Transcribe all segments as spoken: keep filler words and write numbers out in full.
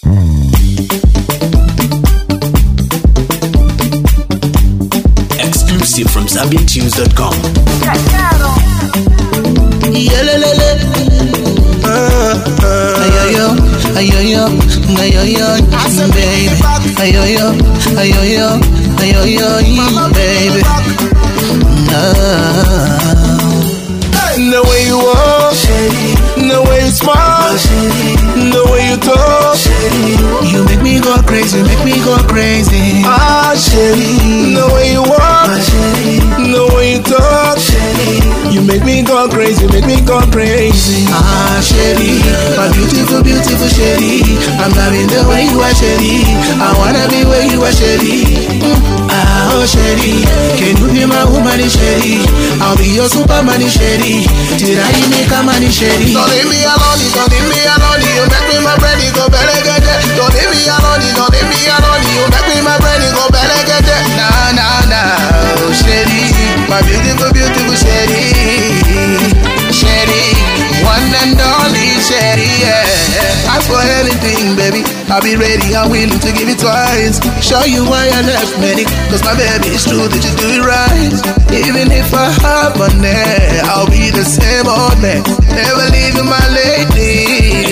Exclusive from Zambian Tunes dot com. Ayoyo, ayoyo, ayoyo, baby. Ayoyo, ayoyo, ayoyo, baby. The way you walk, the way you smile, the way you talk, you make me go crazy, make me go crazy. Ah, shady. The way you walk, the way you talk, you make me go crazy, make me go crazy. Ah, shady, my beautiful, beautiful shady. I'm loving the way you are shady. I wanna be where you are shady. Ah, oh shady, can you be my woman shady? I'll be your superman shady. Did I make a man shady? Don't leave me alone, don't leave me alone. You make me my friend, you go better get it. Don't leave me alone, don't leave me alone. You make me my friend, you go better get it. Nah, nah, nah, oh, shady, my beautiful, beautiful shady, shady, one and only shady, yeah. Ask for anything, baby, I'll be ready, I'm willing to give it twice. Show you why I left many, cause my baby, it's true that you do it right. Even if I have money, I'll be the same old man, never leaving my lady.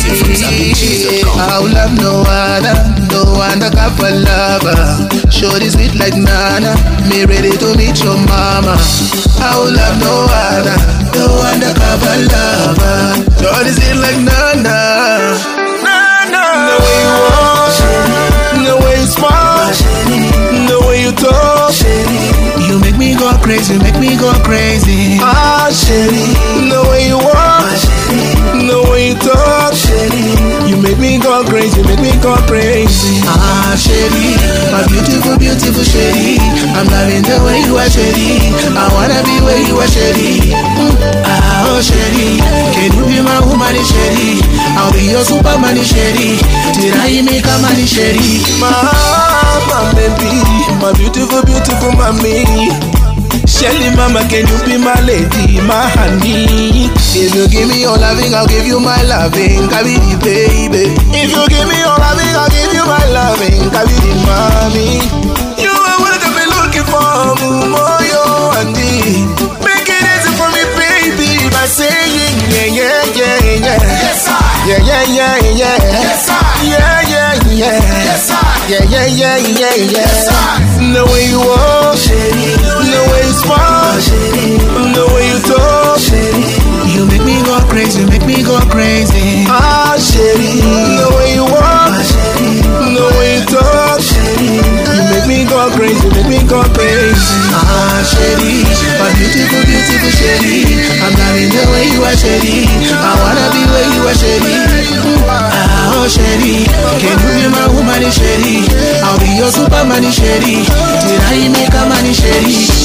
I'll love no other, no other cup of lover. Shorty sweet like Nana, me ready to meet your mama. I'll love no other, no other cup of lover. Shorty sweet like Nana. The way you walk, the way you smile, the way you talk, you make me go crazy, make me go crazy. Ah, shady, the way you walk, the way you talk, you make me go crazy, make me go crazy. Ah, shady, my beautiful, beautiful shady. I'm loving the way you are shady. I wanna be where you are shady. Ah, oh shady, can you be my woman shady? I'll be your superman shady. Did I make a man shady? My, my baby, my beautiful, beautiful mommy. Shelly mama, can you be my lady, my honey? If you give me your loving, I'll give you my loving, Kabidi baby. If you give me your loving, I'll give you my loving, Kabidi mommy. You are what I've been looking for, Moyo Andy. Make it easy for me, baby, by saying yeah, yeah, yeah, yeah. Yes, I. Yeah, yeah, yeah, yeah. Yes, I. Yeah, yeah, yeah. Yes, I. Yeah, yeah, yeah, yeah, yeah. Yes, I. The way you walk, the way you smile, the way you talk, you make me go crazy, make me go crazy. Ah, shady, the way you walk, the way you talk, you make me go crazy, make me go crazy. Ah, shady, my beautiful, beautiful shady. I'm loving the way you are shady. I wanna be where you are shady. Ah, oh shady, can you be my woman shady? I'll be your superman shady. Did I make a man shady?